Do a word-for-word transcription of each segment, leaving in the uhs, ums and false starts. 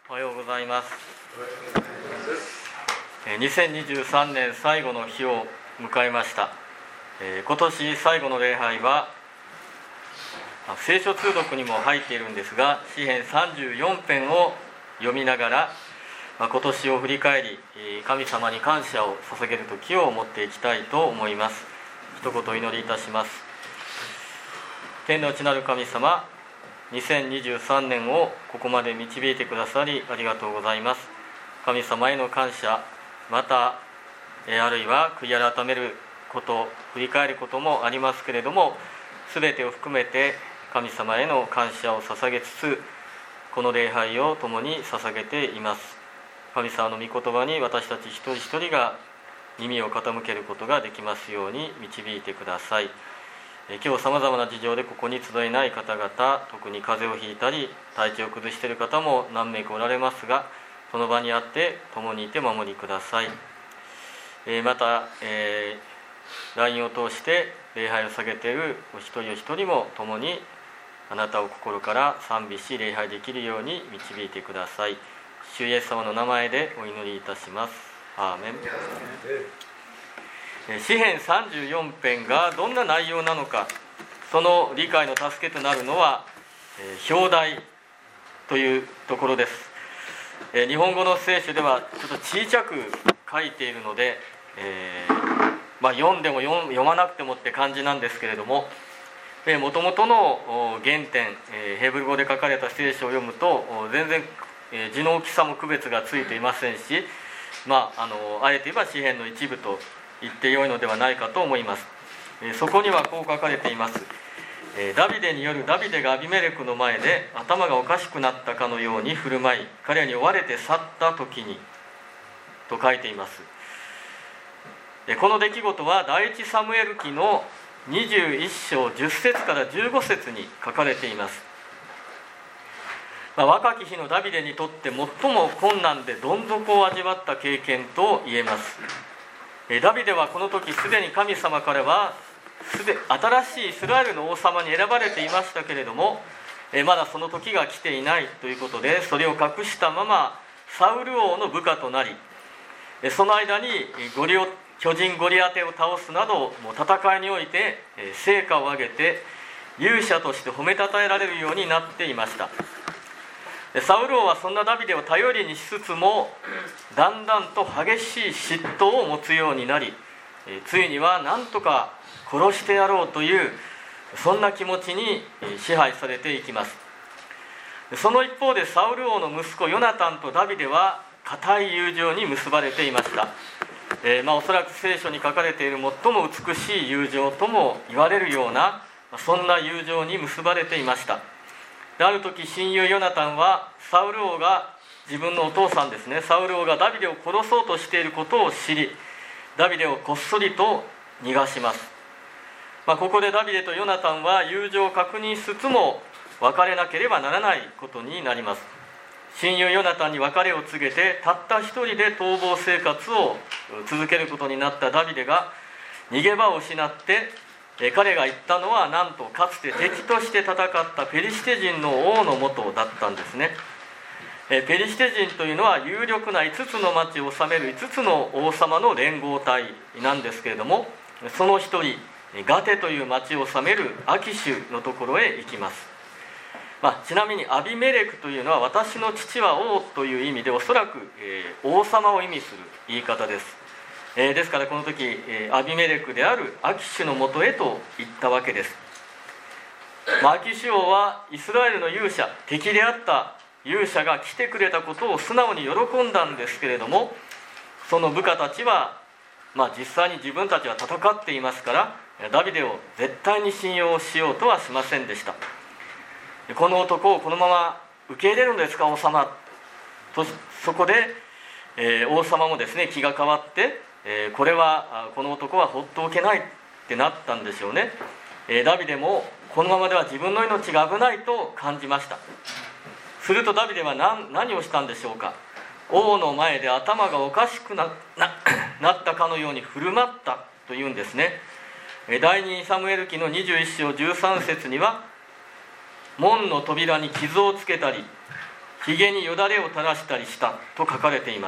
おはようございます。にせんにじゅうさんねん最後の日を迎えました。今年最後の礼拝は聖書通読にも入っているんですが、詩編さんじゅうよん編を読みながら今年を振り返り、神様に感謝を捧げる時を持っていきたいと思います。一言お祈りいたします。天の内なる神様、にせんにじゅうさんねんをここまで導いてくださりありがとうございます。神様への感謝、またあるいは悔い改めること、振り返ることもありますけれども、全てを含めて神様への感謝を捧げつつ、この礼拝を共に捧げています。神様の御言葉に私たち一人一人が耳を傾けることができますように導いてください。今日さまざまな事情でここに集えない方々、特に風邪をひいたり体調を崩している方も何名かおられますが、その場にあって共にいて守りください。また、えー、ライン を通して礼拝を捧げているお一人お一人も共にあなたを心から賛美し礼拝できるように導いてください。主イエス様の名前でお祈りいたします。アーメン。詩編さんじゅうよん編がどんな内容なのか、その理解の助けとなるのは表題というところです。日本語の聖書ではちょっと小さく書いているので、えーまあ、読んでも読まなくてもって感じなんですけれども、もともとの原点、ヘブル語で書かれた聖書を読むと全然字の大きさも区別がついていませんし、まあ、あのあえて言えば詩編の一部と言ってよいのではないかと思います。そこにはこう書かれています。ダビデによるダビデがアビメレクの前で頭がおかしくなったかのように振る舞い、彼に追われて去った時にと書いています。この出来事は第一サムエル記のにじゅういっ章じゅっ節からじゅうご節に書かれています。まあ、若き日のダビデにとって最も困難でどん底を味わった経験と言えます。ダビデはこの時すでに神様からはすで新しいイスラエルの王様に選ばれていましたけれども、まだその時が来ていないということで、それを隠したままサウル王の部下となり、その間にゴリオ巨人ゴリアテを倒すなどもう戦いにおいて成果を上げて勇者として褒めたたえられるようになっていました。サウル王はそんなダビデを頼りにしつつも、だんだんと激しい嫉妬を持つようになり、ついには何とか殺してやろうというそんな気持ちに支配されていきます。その一方でサウル王の息子ヨナタンとダビデは固い友情に結ばれていました。えーまあ、おそらく聖書に書かれている最も美しい友情とも言われるような、そんな友情に結ばれていました。である時、親友ヨナタンはサウル王が自分のお父さんですね、サウル王がダビデを殺そうとしていることを知り、ダビデをこっそりと逃がします。まあ、ここでダビデとヨナタンは友情を確認しつつも別れなければならないことになります。親友ヨナタンに別れを告げて、たった一人で逃亡生活を続けることになったダビデが逃げ場を失って、彼が言ったのはなんとかつて敵として戦ったペリシテ人の王のもとだったんですね。ペリシテ人というのは有力な五つの町を治める五つの王様の連合体なんですけれども、その一人ガテという町を治めるアキシュのところへ行きます。まあ、ちなみにアビメレクというのは私の父は王という意味で、おそらく、えー、王様を意味する言い方です。えー、ですからこの時、えー、アビメレクであるアキシュのもとへと行ったわけです。まあ、アキシュ王はイスラエルの勇者、敵であった勇者が来てくれたことを素直に喜んだんですけれども、その部下たちは、まあ、実際に自分たちは戦っていますから、ダビデを絶対に信用しようとはしませんでした。この男をこのまま受け入れるのですか、王様と。そこで、えー、王様もですね気が変わって、えー、これはこの男は放っておけないってなったんでしょうね。えー、ダビデもこのままでは自分の命が危ないと感じました。するとダビデは 何, 何をしたんでしょうか。王の前で頭がおかしく な, な, なったかのように振る舞ったというんですね。第二サムエル記のにじゅういっ章じゅうさん節には、門の扉に傷をつけたりひげによだれを垂らしたりしたと書かれています。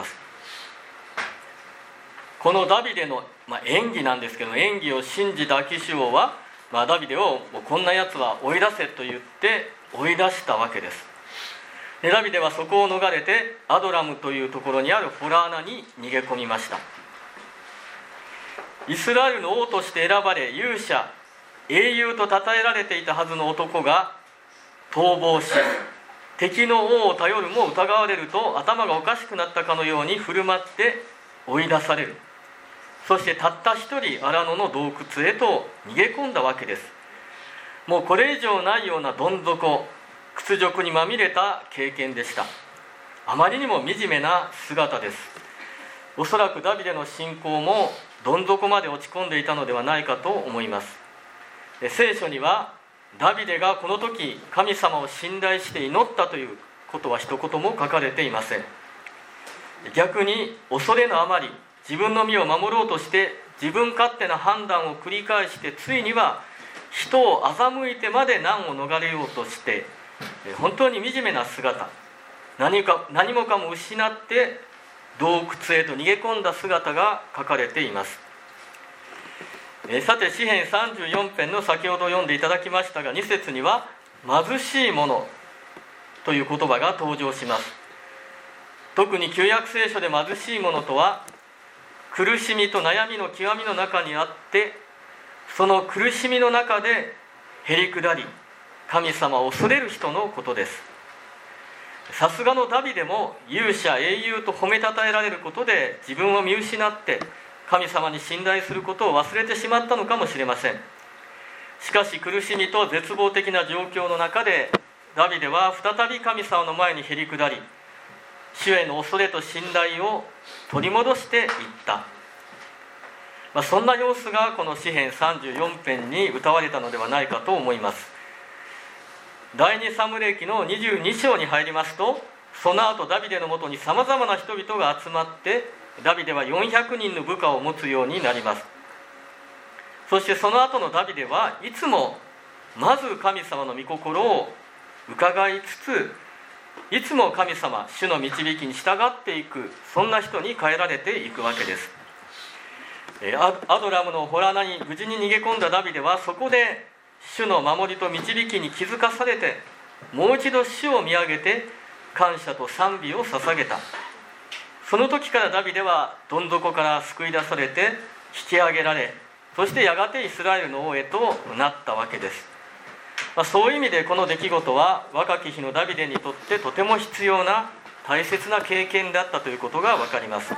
このダビデの、まあ、演技なんですけど、演技を信じたアキシュ王は、まあ、ダビデをもうこんなやつは追い出せと言って追い出したわけです。でダビデはそこを逃れてアドラムというところにあるホラー穴に逃げ込みました。イスラエルの王として選ばれ勇者英雄と称えられていたはずの男が逃亡し、敵の王を頼るも疑われると頭がおかしくなったかのように振る舞って追い出される。そしてたった一人荒野の洞窟へと逃げ込んだわけです。もうこれ以上ないようなどん底、屈辱にまみれた経験でした。あまりにも惨めな姿です。おそらくダビデの信仰もどん底まで落ち込んでいたのではないかと思います。聖書にはダビデがこの時神様を信頼して祈ったということは一言も書かれていません。逆に恐れのあまり自分の身を守ろうとして自分勝手な判断を繰り返して、ついには人を欺いてまで難を逃れようとして本当に惨めな姿、何か何もかも失って洞窟へと逃げ込んだ姿が書かれています。えさて詩編さんじゅうよん編の先ほど読んでいただきましたがに節には貧しい者という言葉が登場します。特に旧約聖書で貧しい者とは苦しみと悩みの極みの中にあって、その苦しみの中でへりくだり神様を恐れる人のことです。さすがのダビデも勇者英雄と褒めたたえられることで自分を見失って神様に信頼することを忘れてしまったのかもしれません。しかし苦しみと絶望的な状況の中でダビデは再び神様の前にへりくだり、主への恐れと信頼を取り戻していった、まあ、そんな様子がこの詩編さんじゅうよん編に歌われたのではないかと思います。第二サムエル記のにじゅうに章に入りますと、その後ダビデのもとにさまざまな人々が集まってダビデはよんひゃくにんの部下を持つようになります。そしてその後のダビデはいつもまず神様の御心を伺いつつ、いつも神様主の導きに従っていく、そんな人に変えられていくわけです。アドラムのホラー穴に無事に逃げ込んだダビデはそこで主の守りと導きに気づかされて、もう一度主を見上げて感謝と賛美を捧げた。その時からダビデはどん底から救い出されて引き上げられ、そしてやがてイスラエルの王へとなったわけです。まあ、そういう意味でこの出来事は若き日のダビデにとってとても必要な大切な経験だったということが分かります。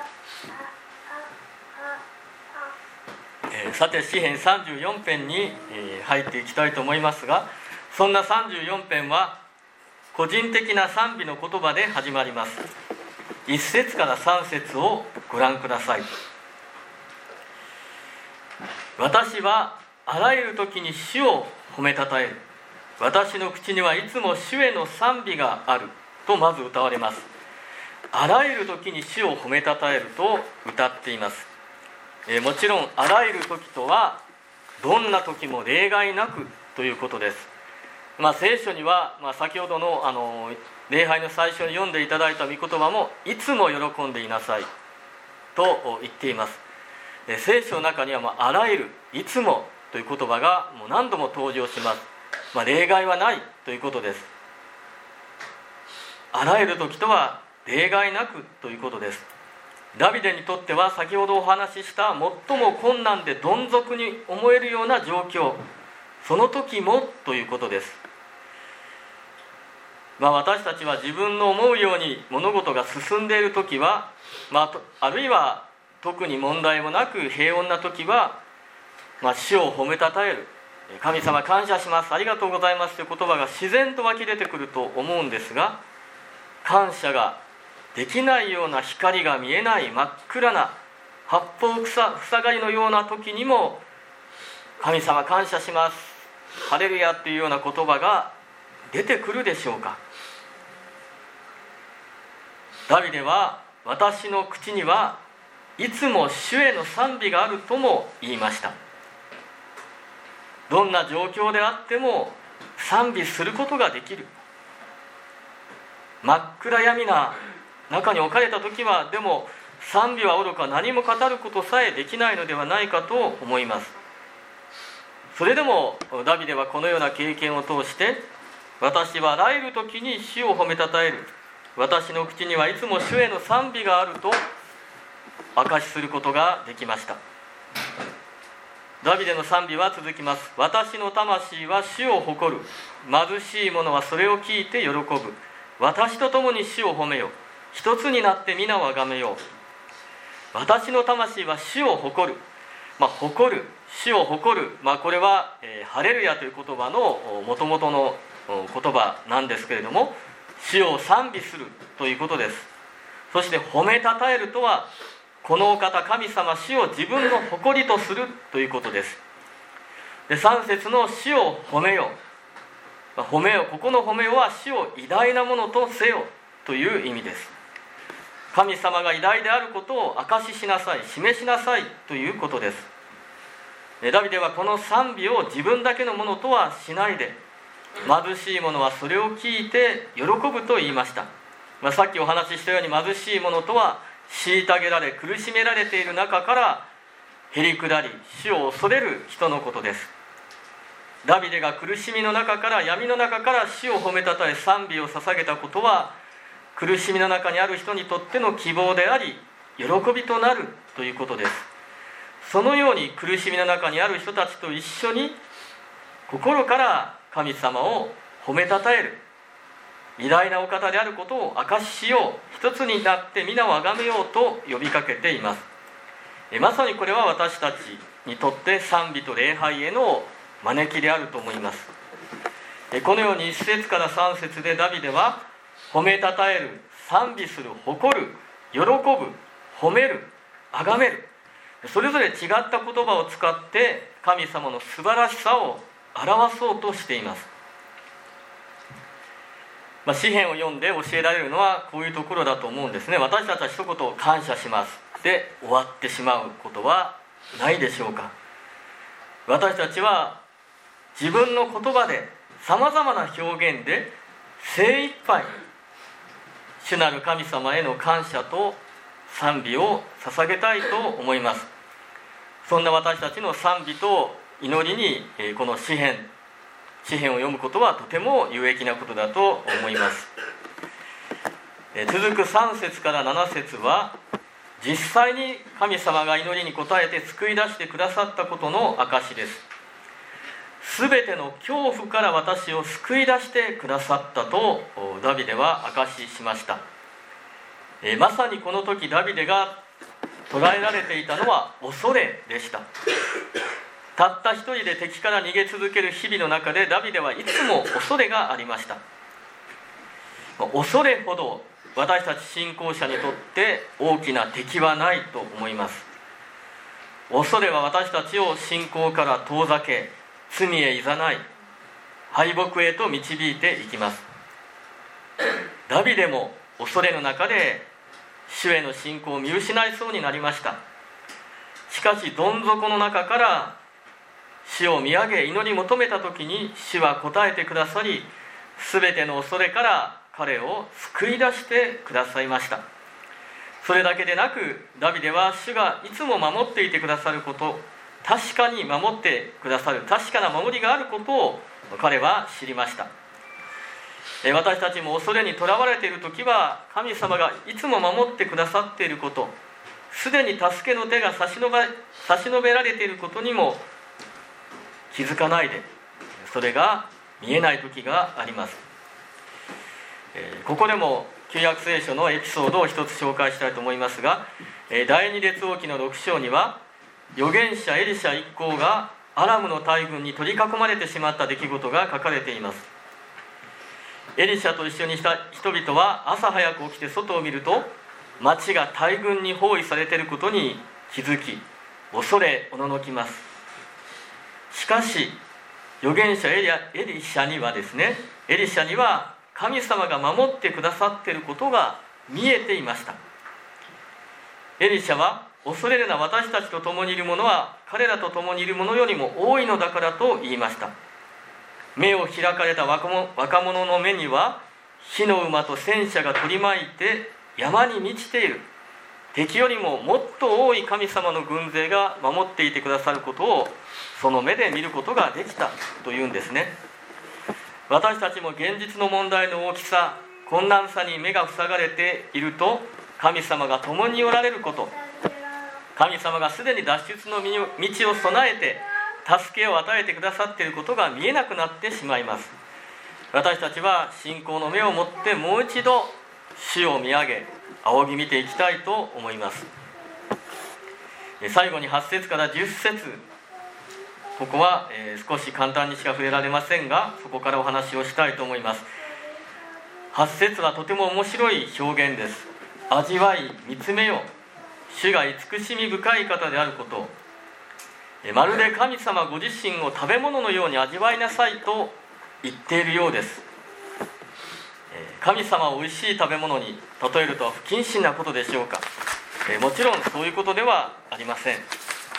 えー、さて詩編さんじゅうよん編に、えー、入っていきたいと思いますが、そんなさんじゅうよん編は個人的な賛美の言葉で始まります。いっ節からさん節をご覧ください。私はあらゆる時に主を褒めたたえる。私の口にはいつも主への賛美があるとまず歌われます。あらゆる時に主を褒めたたえると歌っています。えー、もちろんあらゆる時とはどんな時も例外なくということです。まあ、聖書には、まあ、先ほどの、あの礼拝の最初に読んでいただいた御言葉もいつも喜んでいなさいと言っています。えー、聖書の中には、まあ、あらゆるいつもという言葉がもう何度も登場します。まあ、例外はないということです。あらゆる時とは例外なくということです。ダビデにとっては先ほどお話しした最も困難でどん底に思えるような状況、その時もということです。まあ、私たちは自分の思うように物事が進んでいる時は、まあ、あるいは特に問題もなく平穏な時は、まあ、主を褒めたたえる、神様感謝します、ありがとうございますという言葉が自然と湧き出てくると思うんですが、感謝ができないような、光が見えない真っ暗な八方塞がりのような時にも神様感謝します、ハレルヤというような言葉が出てくるでしょうか。ダビデは私の口にはいつも主への賛美があるとも言いました。どんな状況であっても賛美することができる。 真っ暗闇な中に置かれた時は、でも賛美はおろか何も語ることさえできないのではないかと思います。それでもダビデはこのような経験を通して、私はあらゆる時に主を褒めたたえる、私の口にはいつも主への賛美があると証しすることができました。ダビデの賛美は続きます。私の魂は主を誇る、貧しい者はそれを聞いて喜ぶ、私と共に主を褒めよ、一つになって皆をあがめよう。私の魂は主を誇る、まあ、誇る、主を誇る、まあ、これは、えー、ハレルヤという言葉のもともとの言葉なんですけれども、主を賛美するということです。そして褒めたたえるとは、このお方神様主を自分の誇りとするということです。で、さん節の主を褒めよ、まあ、褒めよ、ここの褒めよは主を偉大なものとせよという意味です。神様が偉大であることを証ししなさい、示しなさいということです。ダビデはこの賛美を自分だけのものとはしないで、貧しい者はそれを聞いて喜ぶと言いました。まあ、さっきお話ししたように、貧しい者とは虐げられ苦しめられている中からへりくだり主を恐れる人のことです。ダビデが苦しみの中から、闇の中から主を褒めたたえ賛美を捧げたことは、苦しみの中にある人にとっての希望であり喜びとなるということです。そのように苦しみの中にある人たちと一緒に心から神様を褒めたたえる、偉大なお方であることを証ししよう、一つになって皆をあがめようと呼びかけています。えまさにこれは私たちにとって賛美と礼拝への招きであると思います。えこのようにいち節からさん節でダビデは褒めたたえる、賛美する、誇る、喜ぶ、褒める、あがめる、それぞれ違った言葉を使って神様の素晴らしさを表そうとしています。まあ、詩篇を読んで教えられるのはこういうところだと思うんですね。私たちは一言感謝しますで終わってしまうことはないでしょうか。私たちは自分の言葉でさまざまな表現で精一杯主なる神様への感謝と賛美を捧げたいと思います。そんな私たちの賛美と祈りにこの詩篇詩篇を読むことはとても有益なことだと思います。続くさん節からなな節は実際に神様が祈りに応えて救い出してくださったことの証です。すべての恐怖から私を救い出してくださったとダビデは証ししました。えまさにこの時ダビデが捉えられていたのは恐れでした。たった一人で敵から逃げ続ける日々の中でダビデはいつも恐れがありました。恐れほど私たち信仰者にとって大きな敵はないと思います。恐れは私たちを信仰から遠ざけ、罪へいざない、敗北へと導いていきます。ダビデも恐れの中で主への信仰を見失いそうになりました。しかしどん底の中から主を見上げ祈り求めた時に主は答えてくださり、すべての恐れから彼を救い出してくださいました。それだけでなくダビデは主がいつも守っていてくださること、確かに守ってくださる確かな守りがあることを彼は知りました。私たちも恐れにとらわれている時は神様がいつも守ってくださっていること、すでに助けの手が差し伸べ、差し伸べられていることにも気づかないで、それが見えない時があります。ここでも旧約聖書のエピソードを一つ紹介したいと思いますが、第二列王記のろく章には預言者エリシャ一行がアラムの大軍に取り囲まれてしまった出来事が書かれています。エリシャと一緒にした人々は朝早く起きて外を見ると町が大軍に包囲されていることに気づき、恐れおののきます。しかし預言者エリア、エリシャにはですねエリシャには神様が守ってくださっていることが見えていました。エリシャは恐れるな、私たちと共にいる者は彼らと共にいる者よりも多いのだからと言いました。目を開かれた若者の目には火の馬と戦車が取り巻いて山に満ちている、敵よりももっと多い神様の軍勢が守っていてくださることをその目で見ることができたというんですね。私たちも現実の問題の大きさ、困難さに目が塞がれていると、神様が共におられること、神様がすでに脱出の道を備えて助けを与えてくださっていることが見えなくなってしまいます。私たちは信仰の目を持ってもう一度主を見上げ仰ぎ見ていきたいと思います。最後にはち節からじゅっ節、ここは少し簡単にしか触れられませんが、そこからお話をしたいと思います。はち節はとても面白い表現です。味わい見つめよ、主が慈しみ深い方であること、まるで神様ご自身を食べ物のように味わいなさいと言っているようです。神様をおいしい食べ物に例えるとは不謹慎なことでしょうか。もちろんそういうことではありません。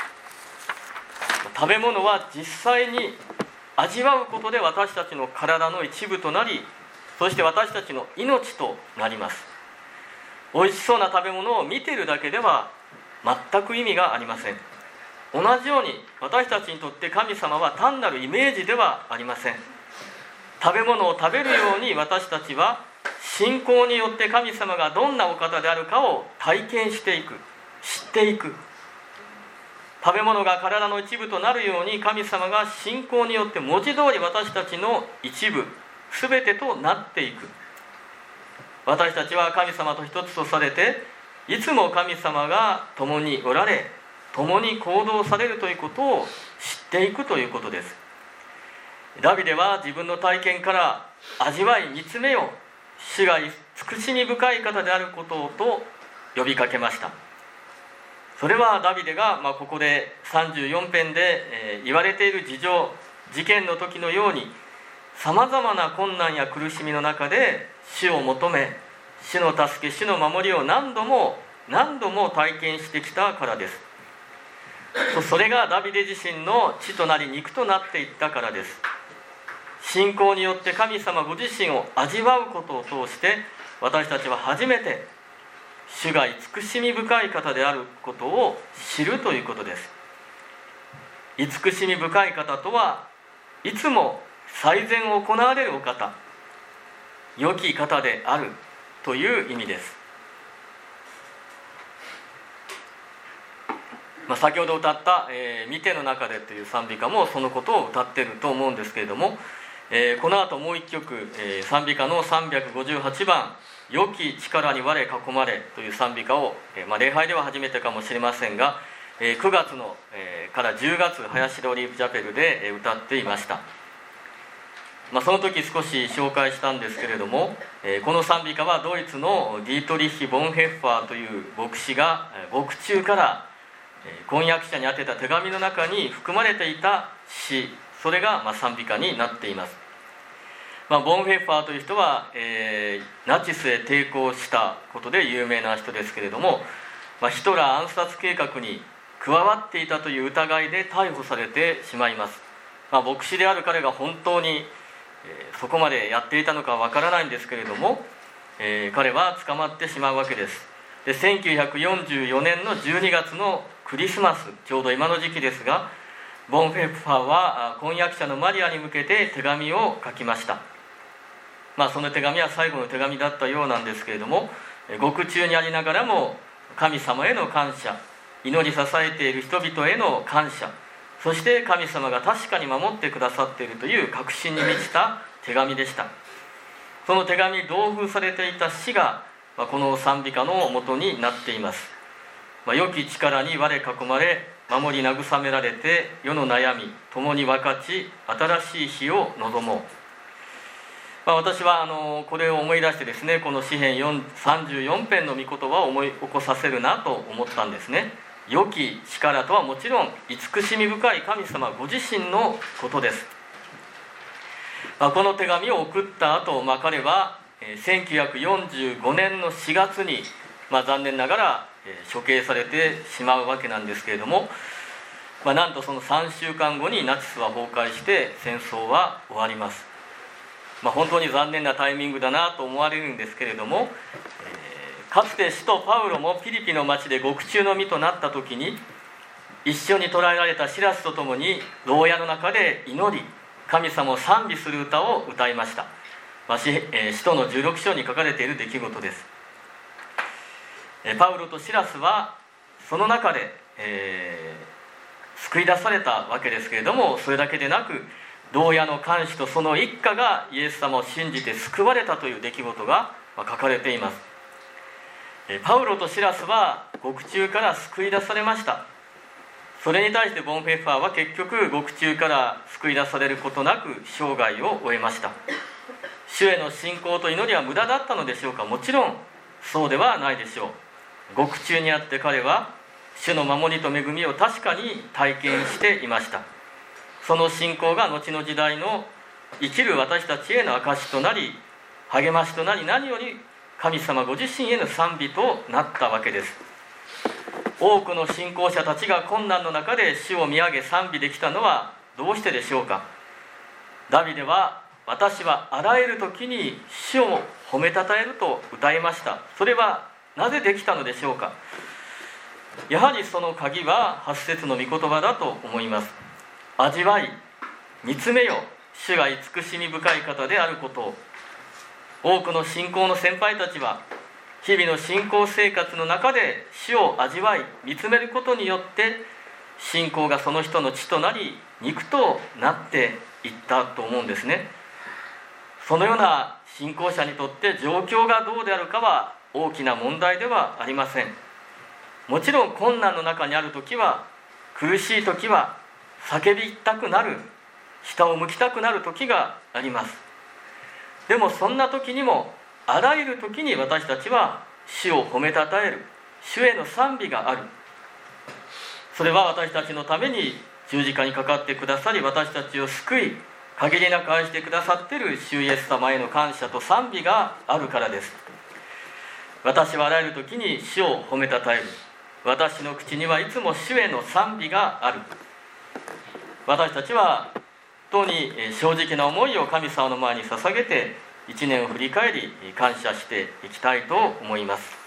食べ物は実際に味わうことで私たちの体の一部となり、そして私たちの命となります。おいしそうな食べ物を見ているだけでは全く意味がありません。同じように私たちにとって神様は単なるイメージではありません。食べ物を食べるように私たちは信仰によって神様がどんなお方であるかを体験していく、知っていく。食べ物が体の一部となるように、神様が信仰によって文字通り私たちの一部、全てとなっていく。私たちは神様と一つとされて、いつも神様が共におられ、共に行動されるということを知っていくということです。ダビデは自分の体験から味わい見つめよ、主が慈しみ深い方であることをと呼びかけました。それはダビデが、まあ、ここでさんじゅうよん編で、えー、言われている事情、事件の時のようにさまざまな困難や苦しみの中で主を求め、主の助け、主の守りを何度も何度も体験してきたからです。それがダビデ自身の血となり肉となっていったからです。信仰によって神様ご自身を味わうことを通して、私たちは初めて主が慈しみ深い方であることを知るということです。慈しみ深い方とはいつも最善を行われるお方、良き方であるという意味です。まあ、先ほど歌った「えー、見ての中で」という賛美歌もそのことを歌っていると思うんですけれども、えー、この後もう一曲、えー、賛美歌のさんびゃくごじゅうはちばん「良き力に我囲まれ」という賛美歌を、えーまあ、礼拝では初めてかもしれませんが、えー、くがつの、えー、からじゅうがつ林戸オリーブチャペルで、えー、歌っていました。まあ、その時少し紹介したんですけれども、えー、この賛美歌はドイツのディートリッヒ・ボンヘッファーという牧師が獄中から婚約者に宛てた手紙の中に含まれていた詩、それがまあ賛美歌になっています。まあ、ボンヘッファーという人は、えー、ナチスへ抵抗したことで有名な人ですけれども、まあ、ヒトラー暗殺計画に加わっていたという疑いで逮捕されてしまいます。まあ、牧師である彼が本当に、えー、そこまでやっていたのかわからないんですけれども、えー、彼は捕まってしまうわけです。でせんきゅうひゃくよんじゅうよねんのじゅうにがつのクリスマス、ちょうど今の時期ですが、ボンヘッファーは婚約者のマリアに向けて手紙を書きました。まあ、その手紙は最後の手紙だったようなんですけれども、獄中にありながらも神様への感謝、祈り支えている人々への感謝、そして神様が確かに守ってくださっているという確信に満ちた手紙でした。その手紙に同封されていた詩が、まあ、この賛美歌の元になっています。まあ、良き力に我囲まれ、守り慰められて、世の悩み共に分かち、新しい日を望もう。まあ、私はあのこれを思い出してですね、この詩編さんじゅうよん編の御言葉を思い起こさせるなと思ったんですね。良き力とはもちろん慈しみ深い神様ご自身のことです。まあ、この手紙を送った後、まあ、彼はせんきゅうひゃくよんじゅうごねんのしがつに、まあ、残念ながら処刑されてしまうわけなんですけれども、まあ、なんとそのさんしゅうかんごにナチスは崩壊して戦争は終わります。 まあ、本当に残念なタイミングだなと思われるんですけれども、えー、かつて使徒パウロもピリピの町で獄中の身となった時に、一緒に捕らえられたシラスと共に牢屋の中で祈り、神様を賛美する歌を歌いました。まあ、使徒のじゅうろく章に書かれている出来事です。パウロとシラスはその中で、えー、救い出されたわけですけれども、それだけでなく牢屋の看守とその一家がイエス様を信じて救われたという出来事が書かれています。パウロとシラスは獄中から救い出されました。それに対してボンフェッファーは結局獄中から救い出されることなく生涯を終えました。主への信仰と祈りは無駄だったのでしょうか。もちろんそうではないでしょう。獄中にあって彼は主の守りと恵みを確かに体験していました。その信仰が後の時代の生きる私たちへの証となり、励ましとなり、何より神様ご自身への賛美となったわけです。多くの信仰者たちが困難の中で主を見上げ賛美できたのはどうしてでしょうか。ダビデは、私はあらゆる時に主を褒めたたえると歌いました。それはなぜできたのでしょうか。やはりその鍵ははち節の御言葉だと思います。味わい、見つめよ、主が慈しみ深い方であることを。多くの信仰の先輩たちは日々の信仰生活の中で主を味わい見つめることによって信仰がその人の血となり肉となっていったと思うんですね。そのような信仰者にとって状況がどうであるかは大きな問題ではありません。もちろん困難の中にあるときは、苦しいときは叫びたくなる、下を向きたくなるときがあります。でもそんなときにも、あらゆるときに私たちは主を褒めたたえる、主への賛美がある。それは私たちのために十字架にかかってくださり、私たちを救い限りなく愛してくださっている主イエス様への感謝と賛美があるからです。私はあらゆる時に主を褒めたたえる。私の口にはいつも主への賛美がある。私たちは本当に正直な思いを神様の前に捧げて一年を振り返り感謝していきたいと思います。